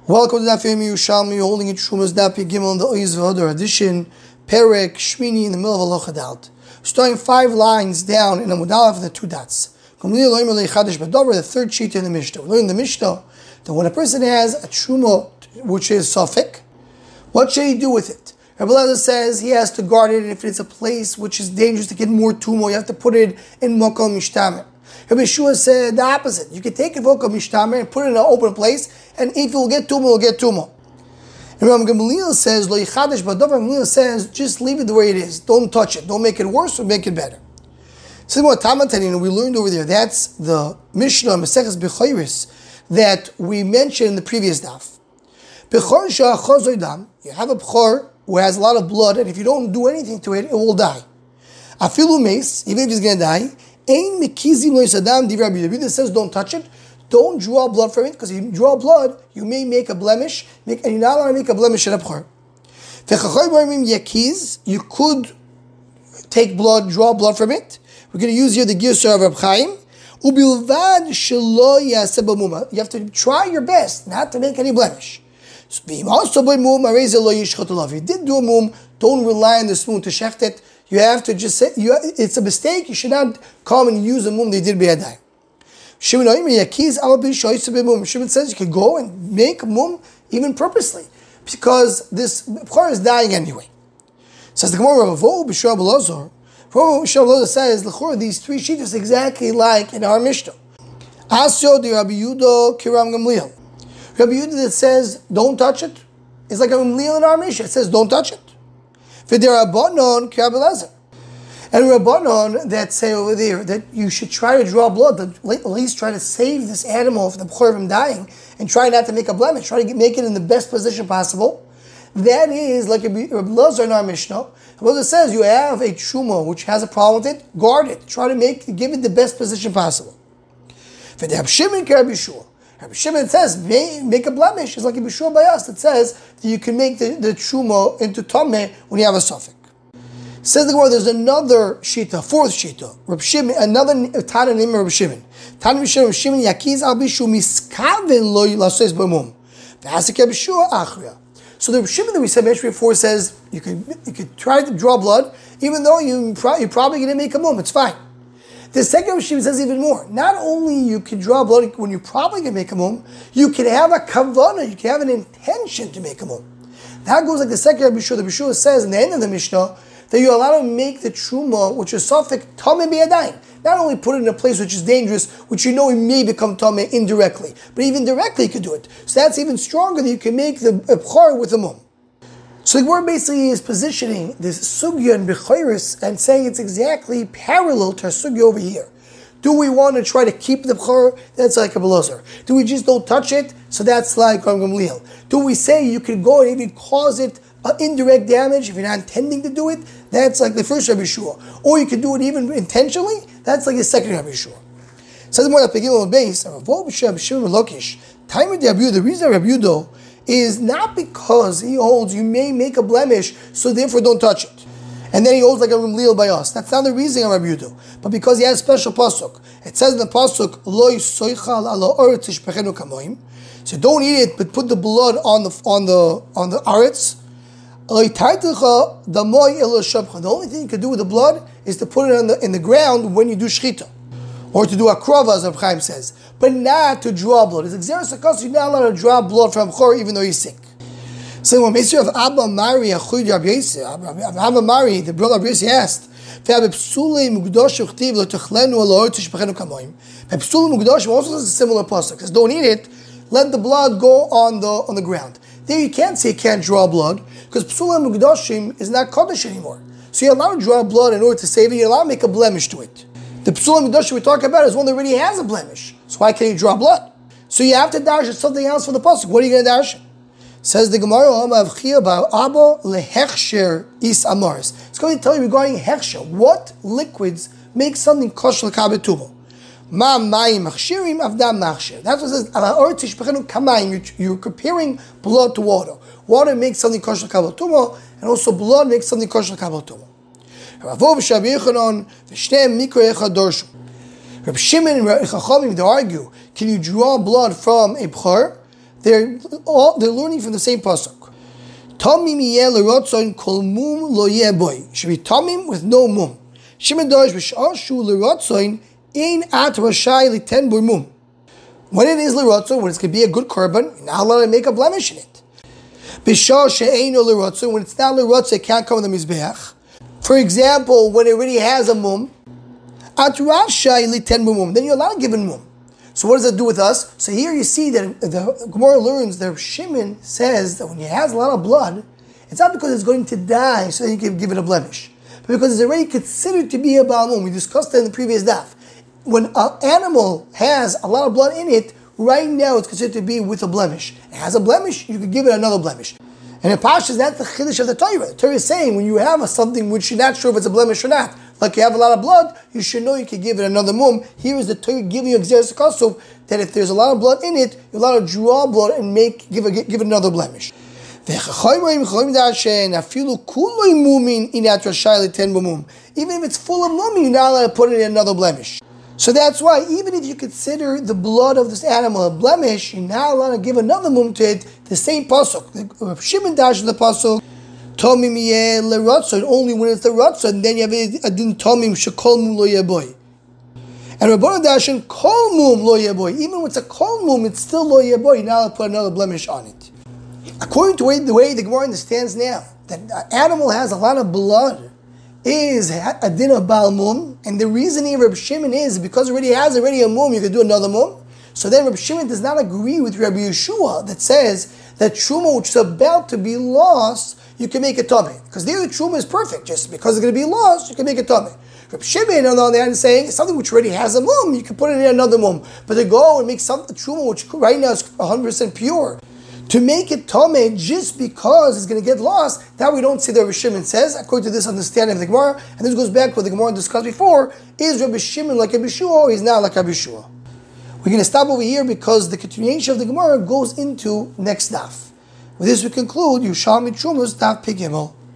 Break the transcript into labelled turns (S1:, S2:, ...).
S1: Welcome to Daf Yomi Yerushalmi, holding it Shumas Daf Gimel in the Oiz V'Hodor edition, Perek Shmini in the middle of Alochadalt. Starting 5 lines down in Amud Aleph the 2 dots. The third sheet in the Mishnah. We learn in the Mishnah that when a person has a Truma, which is Safek, what should he do with it? Rabbi Elazar says he has to guard it, and if it's a place which is dangerous to get more tumor, you have to put it in Mokom Mishtamer. Rabbi Yeshua said the opposite. You can take a Mokom Mishtamer and put it in an open place, and if it will get tumor, it will get tumor. And Rabbi Gamliel says, Lo Yichadesh Badavar, Gamliel says, just leave it the way it is. Don't touch it. Don't make it worse or make it better. So what Tamatanina we learned over there, that's the Mishnah, Maseches Bechayris, that we mentioned in the previous daf. Bechor Sha'achaz Oidam, you have a Bechor who has a lot of blood, and if you don't do anything to it, it will die. Afilu Meis, even if he's going to die, Ein Mekizim Lo Yisadam, Div Rabbi Yehuda says don't touch it. Don't draw blood from it, because if you draw blood, you may make a blemish, and you're not allowed to make a blemish in a Bechor. You could take blood, draw blood from it. We're going to use here the Girsah of Reb Chaim. You have to try your best not to make any blemish. If you did do a mum, don't rely on the spoon to shecht it. You have to just say, it's a mistake. You should not come and use a mum that you did b'yadayim. Shimon says you can go and make a mum even purposely, because this Bechor is dying anyway. Says the Gemara of Vo B'Shua B'Lozor. B'Shua says l'chor these 3 sheets is exactly like in our Mishnah. Asyo de Rabbi Yudo Kiram Gamliel. Rabbi Yudo that says don't touch it is like a Gamliel in our Mishnah. It says don't touch it. V'derabbanon Kiram Elazar. And Rabbanon that say over there that you should try to draw blood, at least try to save this animal from the Bechor from dying, and try not to make a blemish, try to make it in the best position possible. That is like Rabbi Elazar in our Mishnah. Rabbi Elazar says you have a truma which has a problem with it, guard it, try to give it the best position possible. For the Rabbi Shimon says make a blemish. It's like Rabbi Shua by us that says that you can make the truma into tameh when you have a suffix. Says the Gemara, there's another shita, 4th shita. Reb Shimon, another Tana named Reb Shimon. Tana Reb Shimon, Yakiz al Bishu miskaven lo lasois b'mum. V'asik Reb Shua achria. So the Reb Shimon that we said before says you could try to draw blood, even though you're probably going to make a mum. It's fine. The second Reb Shimon says even more. Not only you can draw blood when you're probably going to make a mum, you can have a kavanah, you can have an intention to make a mum. That goes like the second Reb Shua. The Reb Shua says in the end of the Mishnah that you're allowed to make the truma, which is safek, tameh b'yadayim. Not only put it in a place which is dangerous, which you know it may become tameh indirectly, but even directly you could do it. So that's even stronger that you can make the Bechor with the mum. So the Gemara basically is positioning this sugya in Bechayris and saying it's exactly parallel to our sugya over here. Do we want to try to keep the Bechor? That's like a Elazar. Do we just don't touch it? So that's like Rabbi Gamliel. Do we say you can go and even cause it indirect damage if you're not intending to do it? That's like the first Rabbi Yeshua. Or you can do it even intentionally. That's like the second Rabbi Yeshua. Says more that begin on base. The reason Rabbi Yudo is not because he holds you may make a blemish, so therefore don't touch it. And then he holds like a Gamliel by us. That's not the reason of Rabbi Yudo, but because he has a special pasuk. It says in the pasuk, "Lo yisoichal ala oretz ishpechenu kamoim." So don't eat it, but put the blood on the aretz. The only thing you can do with the blood is to put it in the ground when you do shchita, or to do a krova, as Reb Chaim says, but not to draw blood. It's exeris hakos. You're not allowed to draw blood from Bechor even though he's sick. So when Mesier of Abba Mari, the brother of Rabbi Yossi asked, also says a similar pasuk. Says don't eat it. Let the blood go on the ground. There you can't say you can't draw blood, because Psulim Mukdashim is not Kaddish anymore. So you're allowed to draw blood in order to save it, you're allowed to make a blemish to it. The Psulim Mukdashim we're talking about is one that already has a blemish. So why can't you draw blood? So you have to dash something else for the pasuk. What are you going to dash? Says the Gemara, is amaris. It's going to tell you regarding hechsher, what liquids make something kosher l'kabetuma. Ma mayim machshirim avdam machshir. That's what it says. You're comparing blood to water. Water makes something kosher l'kabetuma, and also blood makes something kosher l'kabetuma. Reb Shimon and Reb Chachamim, they argue, can you draw blood from a Bechor? they're learning from the same pasuk. Tamim yeh l'rotzoin kol mum lo yeh boy. Should be tamim with no mum. Shimon dosh b'shar shu l'rotzoin ein at rashai liten bur mum. When it is l'rotzoin, when it's going to be a good korban, you're not allowed to make a blemish in it. B'shar she'eino l'rotzoin, when it's not l'rotzoin, it can't come in the mizbeach. For example, when it already has a mum, at rashai liten bur mum, then you're allowed to give it mum. So what does that do with us? So here you see that the Gemara learns that Shimon says that when it has a lot of blood, it's not because it's going to die so that you can give it a blemish, but because it's already considered to be a Baal Mum. We discussed that in the previous daf. When an animal has a lot of blood in it, right now it's considered to be with a blemish. It has a blemish, you could give it another blemish. And in Pashas, that's the Chiddush of the Torah. The Torah is saying when you have something which you're not sure if it's a blemish or not, like you have a lot of blood, you should know you can give it another mum. Here is the Torah giving you exeris kasuf that if there's a lot of blood in it, you're allowed to draw blood and give it another blemish. Even if it's full of mum, you're not allowed to put it in another blemish. So that's why even if you consider the blood of this animal a blemish, you're not allowed to give another mum to it. The same pasuk, the Shimon dash in the pasuk. Tomim yeh l'ratzon, only when it's the ratzon, then you have a din tomim shekol mum lo yeboy. And Rabbanan dashin kol mum lo yeboy. Even when it's a kol mum, it's still lo yeboy. You're not allowed to put another blemish on it. According to the way the Gemara understands now, that an animal has a lot of blood is a din of Baal mum, and the reasoning of Reb Shimon is because it has already a mum, you can do another mum. So then Reb Shimon does not agree with Rabbi Yeshua that says that truma which is about to be lost, you can make a tummy. Because there the truma is perfect. Just because it's going to be lost, you can make a tummy. Reb Shimon, on the other hand, is saying something which already has a mum, you can put it in another mum. But to go and make something truma which right now is 100% pure, to make it tummy just because it's going to get lost, that we don't see that Reb Shimon says, according to this understanding of the Gemara. And this goes back to what the Gemara discussed before. Is Reb Shimon like Reb Yeshua or he's not like Reb Yeshua? We're going to stop over here because the continuation of the Gemara goes into next daf. With this we conclude Yerushalmi Trumas daf Pei Gimel.